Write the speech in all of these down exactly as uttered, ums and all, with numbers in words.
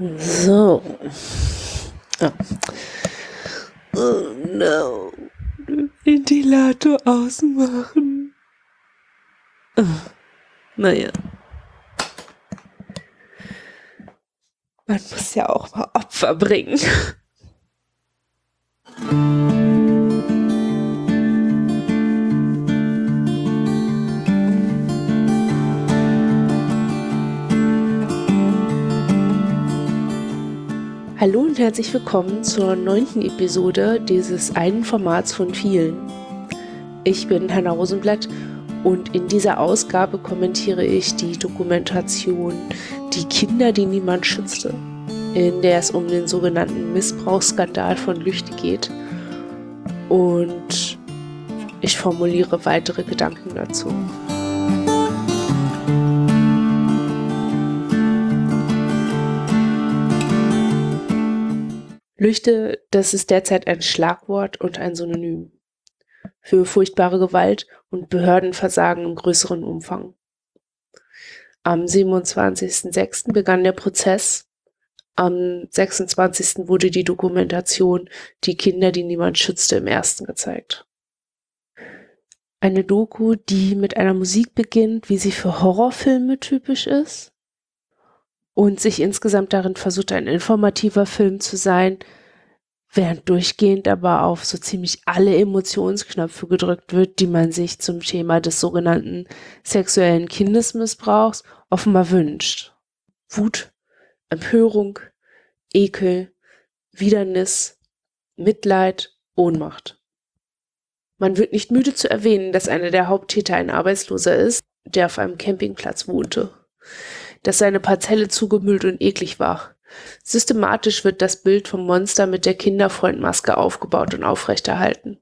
So. Ah. Oh no. Ventilator ausmachen. Oh. Naja. Man muss ja auch mal Opfer bringen. Hallo und herzlich willkommen zur neunten Episode dieses einen Formats von vielen. Ich bin Hanna Rosenblatt und in dieser Ausgabe kommentiere ich die Dokumentation Die Kinder, die niemand schützte, in der es um den sogenannten Missbrauchsskandal von Lüchte geht, und ich formuliere weitere Gedanken dazu. Lüchte, das ist derzeit ein Schlagwort und ein Synonym für furchtbare Gewalt und Behördenversagen im größeren Umfang. Am siebenundzwanzigsten sechsten begann der Prozess. Am sechsundzwanzigsten wurde die Dokumentation Die Kinder, die niemand schützte, im ersten gezeigt. Eine Doku, die mit einer Musik beginnt, wie sie für Horrorfilme typisch ist, und sich insgesamt darin versucht, ein informativer Film zu sein, während durchgehend aber auf so ziemlich alle Emotionsknöpfe gedrückt wird, die man sich zum Thema des sogenannten sexuellen Kindesmissbrauchs offenbar wünscht. Wut, Empörung, Ekel, Widernis, Mitleid, Ohnmacht. Man wird nicht müde zu erwähnen, dass einer der Haupttäter ein Arbeitsloser ist, der auf einem Campingplatz wohnte, dass seine Parzelle zugemüllt und eklig war. Systematisch wird das Bild vom Monster mit der Kinderfreundmaske aufgebaut und aufrechterhalten.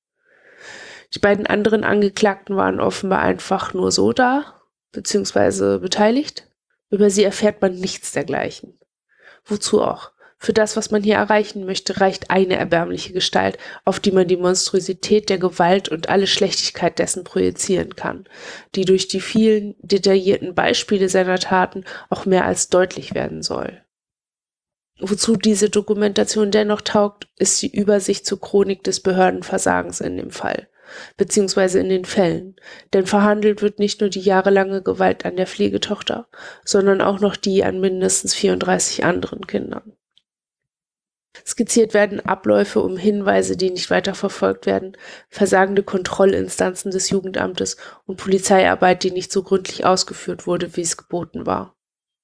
Die beiden anderen Angeklagten waren offenbar einfach nur so da, beziehungsweise beteiligt. Über sie erfährt man nichts dergleichen. Wozu auch? Für das, was man hier erreichen möchte, reicht eine erbärmliche Gestalt, auf die man die Monstrosität der Gewalt und alle Schlechtigkeit dessen projizieren kann, die durch die vielen detaillierten Beispiele seiner Taten auch mehr als deutlich werden soll. Wozu diese Dokumentation dennoch taugt, ist die Übersicht zur Chronik des Behördenversagens in dem Fall, beziehungsweise in den Fällen, denn verhandelt wird nicht nur die jahrelange Gewalt an der Pflegetochter, sondern auch noch die an mindestens vierunddreißig anderen Kindern. Skizziert werden Abläufe um Hinweise, die nicht weiter verfolgt werden, versagende Kontrollinstanzen des Jugendamtes und Polizeiarbeit, die nicht so gründlich ausgeführt wurde, wie es geboten war.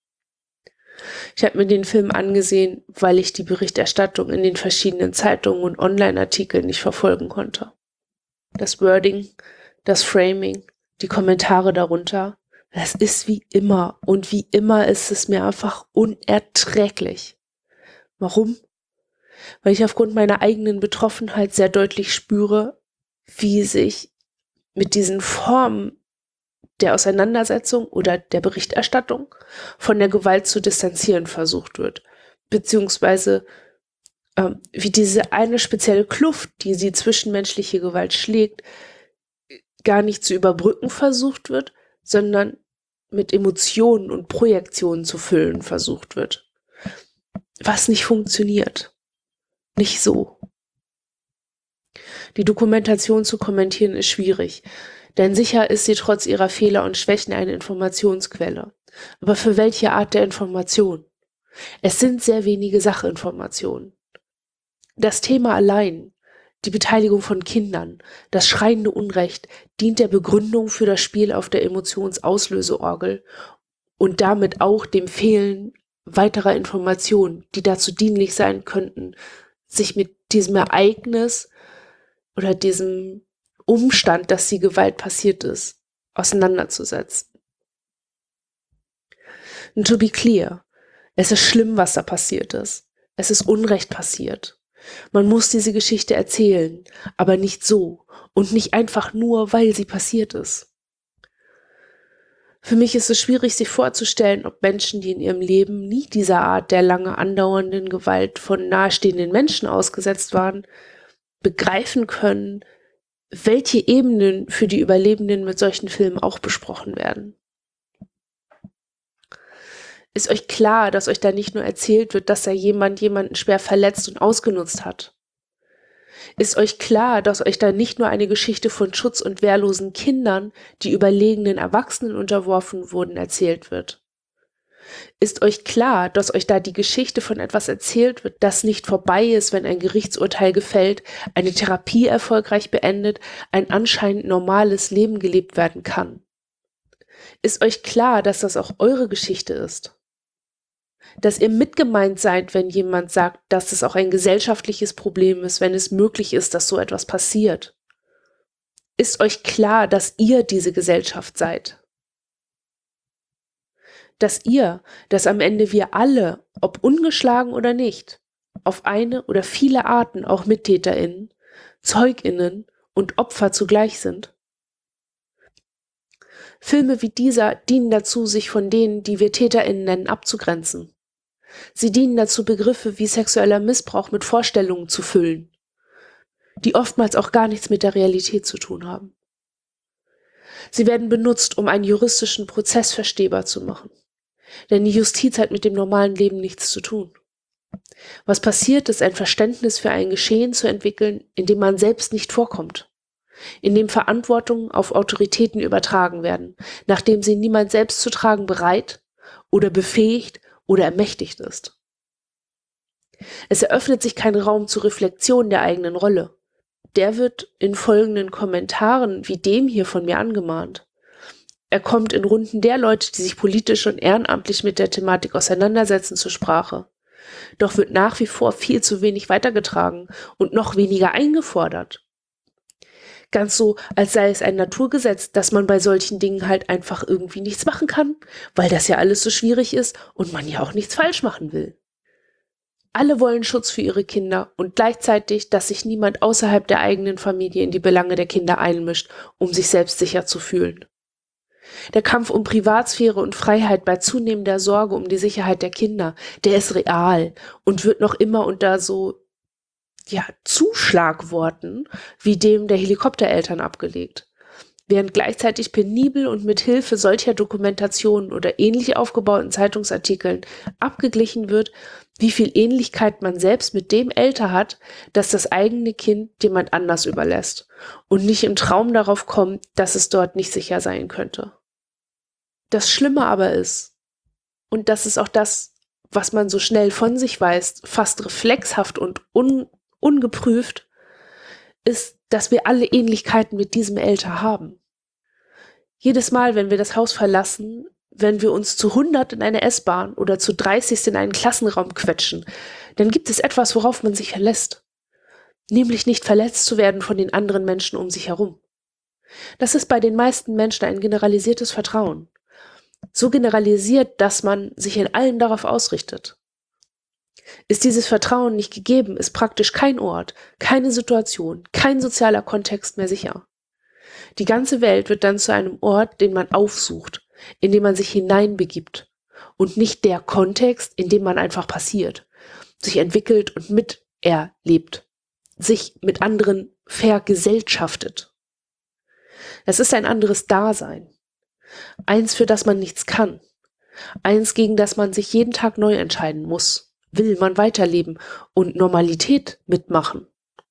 Ich habe mir den Film angesehen, weil ich die Berichterstattung in den verschiedenen Zeitungen und Online-Artikeln nicht verfolgen konnte. Das Wording, das Framing, die Kommentare darunter, das ist wie immer, und wie immer ist es mir einfach unerträglich. Warum? Weil ich aufgrund meiner eigenen Betroffenheit sehr deutlich spüre, wie sich mit diesen Formen der Auseinandersetzung oder der Berichterstattung von der Gewalt zu distanzieren versucht wird, beziehungsweise ähm, wie diese eine spezielle Kluft, die die zwischenmenschliche Gewalt schlägt, gar nicht zu überbrücken versucht wird, sondern mit Emotionen und Projektionen zu füllen versucht wird. Was nicht funktioniert. Nicht so. Die Dokumentation zu kommentieren ist schwierig, denn sicher ist sie trotz ihrer Fehler und Schwächen eine Informationsquelle. Aber für welche Art der Information? Es sind sehr wenige Sachinformationen. Das Thema allein, die Beteiligung von Kindern, das schreiende Unrecht, dient der Begründung für das Spiel auf der Emotionsauslöseorgel und damit auch dem Fehlen weiterer Informationen, die dazu dienlich sein könnten, sich mit diesem Ereignis oder diesem Umstand, dass die Gewalt passiert ist, auseinanderzusetzen. And to be clear, es ist schlimm, was da passiert ist. Es ist Unrecht passiert. Man muss diese Geschichte erzählen, aber nicht so und nicht einfach nur, weil sie passiert ist. Für mich ist es schwierig, sich vorzustellen, ob Menschen, die in ihrem Leben nie dieser Art der lange andauernden Gewalt von nahestehenden Menschen ausgesetzt waren, begreifen können, welche Ebenen für die Überlebenden mit solchen Filmen auch besprochen werden. Ist euch klar, dass euch da nicht nur erzählt wird, dass da jemand jemanden schwer verletzt und ausgenutzt hat? Ist euch klar, dass euch da nicht nur eine Geschichte von schutz- und wehrlosen Kindern, die überlegenen Erwachsenen unterworfen wurden, erzählt wird? Ist euch klar, dass euch da die Geschichte von etwas erzählt wird, das nicht vorbei ist, wenn ein Gerichtsurteil gefällt, eine Therapie erfolgreich beendet, ein anscheinend normales Leben gelebt werden kann? Ist euch klar, dass das auch eure Geschichte ist? Dass ihr mitgemeint seid, wenn jemand sagt, dass es auch ein gesellschaftliches Problem ist, wenn es möglich ist, dass so etwas passiert? Ist euch klar, dass ihr diese Gesellschaft seid? Dass ihr, dass am Ende wir alle, ob ungeschlagen oder nicht, auf eine oder viele Arten auch MittäterInnen, ZeugInnen und Opfer zugleich sind? Filme wie dieser dienen dazu, sich von denen, die wir TäterInnen nennen, abzugrenzen. Sie dienen dazu, Begriffe wie sexueller Missbrauch mit Vorstellungen zu füllen, die oftmals auch gar nichts mit der Realität zu tun haben. Sie werden benutzt, um einen juristischen Prozess verstehbar zu machen. Denn die Justiz hat mit dem normalen Leben nichts zu tun. Was passiert, ist ein Verständnis für ein Geschehen zu entwickeln, in dem man selbst nicht vorkommt, in dem Verantwortungen auf Autoritäten übertragen werden, nachdem sie niemand selbst zu tragen bereit oder befähigt oder ermächtigt ist. Es eröffnet sich kein Raum zur Reflexion der eigenen Rolle. Der wird in folgenden Kommentaren wie dem hier von mir angemahnt. Er kommt in Runden der Leute, die sich politisch und ehrenamtlich mit der Thematik auseinandersetzen, zur Sprache. Doch wird nach wie vor viel zu wenig weitergetragen und noch weniger eingefordert. Ganz so, als sei es ein Naturgesetz, dass man bei solchen Dingen halt einfach irgendwie nichts machen kann, weil das ja alles so schwierig ist und man ja auch nichts falsch machen will. Alle wollen Schutz für ihre Kinder und gleichzeitig, dass sich niemand außerhalb der eigenen Familie in die Belange der Kinder einmischt, um sich selbst sicher zu fühlen. Der Kampf um Privatsphäre und Freiheit bei zunehmender Sorge um die Sicherheit der Kinder, der ist real und wird noch immer unter so, ja, Zuschlagworten wie dem der Helikoptereltern abgelegt. Während gleichzeitig penibel und mit Hilfe solcher Dokumentationen oder ähnlich aufgebauten Zeitungsartikeln abgeglichen wird, wie viel Ähnlichkeit man selbst mit dem Älter hat, das das eigene Kind jemand anders überlässt und nicht im Traum darauf kommt, dass es dort nicht sicher sein könnte. Das Schlimme aber ist, und das ist auch das, was man so schnell von sich weiß, fast reflexhaft und un- ungeprüft, ist, dass wir alle Ähnlichkeiten mit diesem Älter haben. Jedes Mal, wenn wir das Haus verlassen, wenn wir uns zu hundert in eine S-Bahn oder zu dreißig in einen Klassenraum quetschen, dann gibt es etwas, worauf man sich verlässt. Nämlich nicht verletzt zu werden von den anderen Menschen um sich herum. Das ist bei den meisten Menschen ein generalisiertes Vertrauen. So generalisiert, dass man sich in allem darauf ausrichtet. Ist dieses Vertrauen nicht gegeben, ist praktisch kein Ort, keine Situation, kein sozialer Kontext mehr sicher. Die ganze Welt wird dann zu einem Ort, den man aufsucht, in dem man sich hineinbegibt und nicht der Kontext, in dem man einfach passiert, sich entwickelt und miterlebt, sich mit anderen vergesellschaftet. Es ist ein anderes Dasein, eins, für das man nichts kann, eins, gegen das man sich jeden Tag neu entscheiden muss. Will man weiterleben und Normalität mitmachen?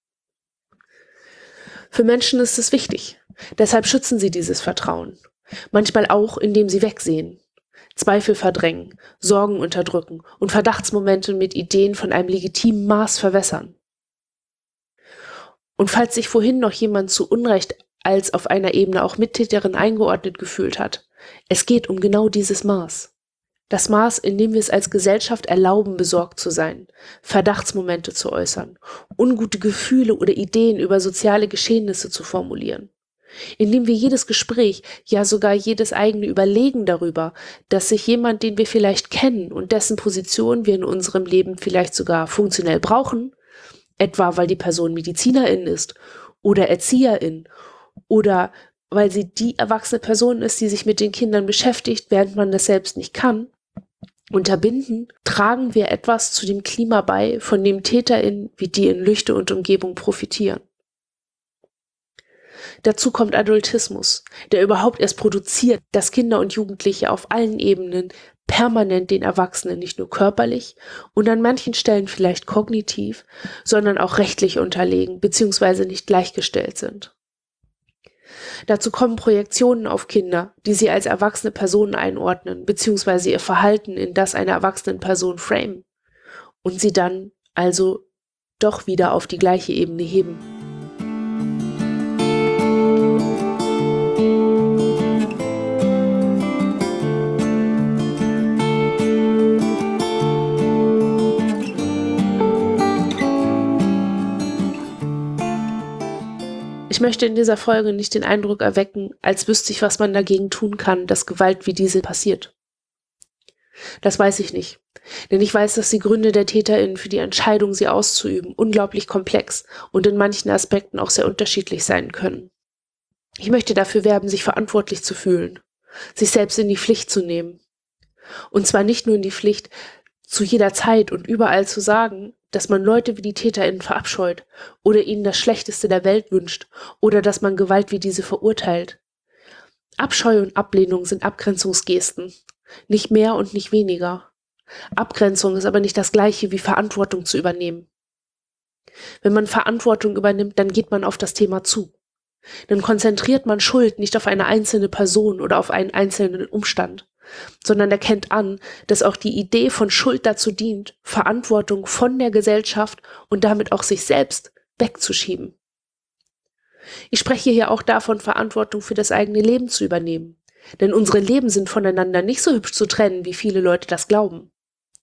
Für Menschen ist es wichtig. Deshalb schützen sie dieses Vertrauen. Manchmal auch, indem sie wegsehen, Zweifel verdrängen, Sorgen unterdrücken und Verdachtsmomente mit Ideen von einem legitimen Maß verwässern. Und falls sich vorhin noch jemand zu Unrecht als auf einer Ebene auch Mittäterin eingeordnet gefühlt hat, es geht um genau dieses Maß. Das Maß, in dem wir es als Gesellschaft erlauben, besorgt zu sein, Verdachtsmomente zu äußern, ungute Gefühle oder Ideen über soziale Geschehnisse zu formulieren. Indem wir jedes Gespräch, ja sogar jedes eigene Überlegen darüber, dass sich jemand, den wir vielleicht kennen und dessen Position wir in unserem Leben vielleicht sogar funktionell brauchen, etwa weil die Person Medizinerin ist oder Erzieherin oder weil sie die erwachsene Person ist, die sich mit den Kindern beschäftigt, während man das selbst nicht kann, unterbinden, tragen wir etwas zu dem Klima bei, von dem TäterInnen wie die in Lüchte und Umgebung profitieren. Dazu kommt Adultismus, der überhaupt erst produziert, dass Kinder und Jugendliche auf allen Ebenen permanent den Erwachsenen nicht nur körperlich und an manchen Stellen vielleicht kognitiv, sondern auch rechtlich unterlegen bzw. nicht gleichgestellt sind. Dazu kommen Projektionen auf Kinder, die sie als erwachsene Personen einordnen bzw. ihr Verhalten in das einer erwachsenen Person framen und sie dann also doch wieder auf die gleiche Ebene heben. Ich möchte in dieser Folge nicht den Eindruck erwecken, als wüsste ich, was man dagegen tun kann, dass Gewalt wie diese passiert. Das weiß ich nicht, denn ich weiß, dass die Gründe der TäterInnen für die Entscheidung, sie auszuüben, unglaublich komplex und in manchen Aspekten auch sehr unterschiedlich sein können. Ich möchte dafür werben, sich verantwortlich zu fühlen, sich selbst in die Pflicht zu nehmen. Und zwar nicht nur in die Pflicht, zu jeder Zeit und überall zu sagen, dass man Leute wie die TäterInnen verabscheut oder ihnen das Schlechteste der Welt wünscht oder dass man Gewalt wie diese verurteilt. Abscheu und Ablehnung sind Abgrenzungsgesten, nicht mehr und nicht weniger. Abgrenzung ist aber nicht das Gleiche wie Verantwortung zu übernehmen. Wenn man Verantwortung übernimmt, dann geht man auf das Thema zu. Dann konzentriert man Schuld nicht auf eine einzelne Person oder auf einen einzelnen Umstand, sondern erkennt an, dass auch die Idee von Schuld dazu dient, Verantwortung von der Gesellschaft und damit auch sich selbst wegzuschieben. Ich spreche hier auch davon, Verantwortung für das eigene Leben zu übernehmen, denn unsere Leben sind voneinander nicht so hübsch zu trennen, wie viele Leute das glauben.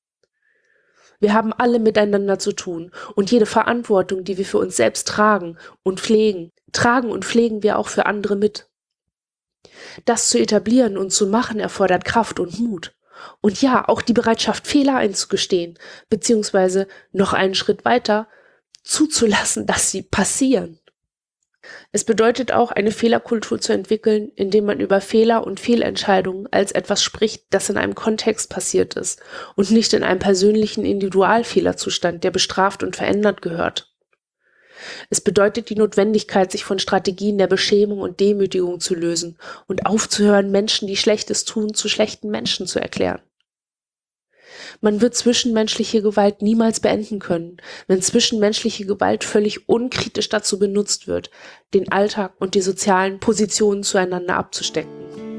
Wir haben alle miteinander zu tun und jede Verantwortung, die wir für uns selbst tragen und pflegen, tragen und pflegen wir auch für andere mit. Das zu etablieren und zu machen erfordert Kraft und Mut. Und ja, auch die Bereitschaft, Fehler einzugestehen, beziehungsweise noch einen Schritt weiter, zuzulassen, dass sie passieren. Es bedeutet auch, eine Fehlerkultur zu entwickeln, indem man über Fehler und Fehlentscheidungen als etwas spricht, das in einem Kontext passiert ist und nicht in einem persönlichen Individualfehlerzustand, der bestraft und verändert gehört. Es bedeutet die Notwendigkeit, sich von Strategien der Beschämung und Demütigung zu lösen und aufzuhören, Menschen, die Schlechtes tun, zu schlechten Menschen zu erklären. Man wird zwischenmenschliche Gewalt niemals beenden können, wenn zwischenmenschliche Gewalt völlig unkritisch dazu benutzt wird, den Alltag und die sozialen Positionen zueinander abzustecken.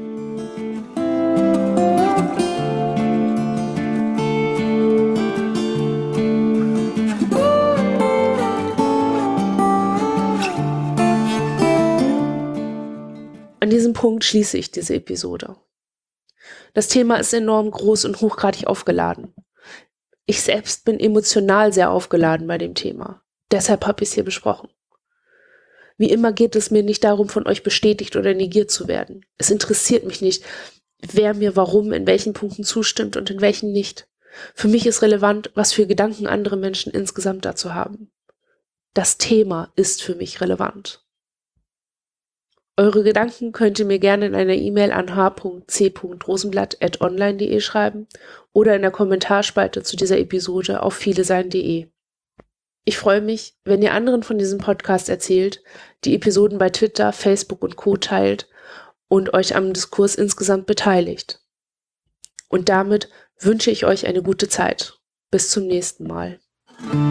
An diesem Punkt schließe ich diese Episode. Das Thema ist enorm groß und hochgradig aufgeladen. Ich selbst bin emotional sehr aufgeladen bei dem Thema. Deshalb habe ich es hier besprochen. Wie immer geht es mir nicht darum, von euch bestätigt oder negiert zu werden. Es interessiert mich nicht, wer mir warum in welchen Punkten zustimmt und in welchen nicht. Für mich ist relevant, was für Gedanken andere Menschen insgesamt dazu haben. Das Thema ist für mich relevant. Eure Gedanken könnt ihr mir gerne in einer E-Mail an h punkt c punkt rosenblatt at online punkt de schreiben oder in der Kommentarspalte zu dieser Episode auf vielesein punkt de. Ich freue mich, wenn ihr anderen von diesem Podcast erzählt, die Episoden bei Twitter, Facebook und Co. teilt und euch am Diskurs insgesamt beteiligt. Und damit wünsche ich euch eine gute Zeit. Bis zum nächsten Mal.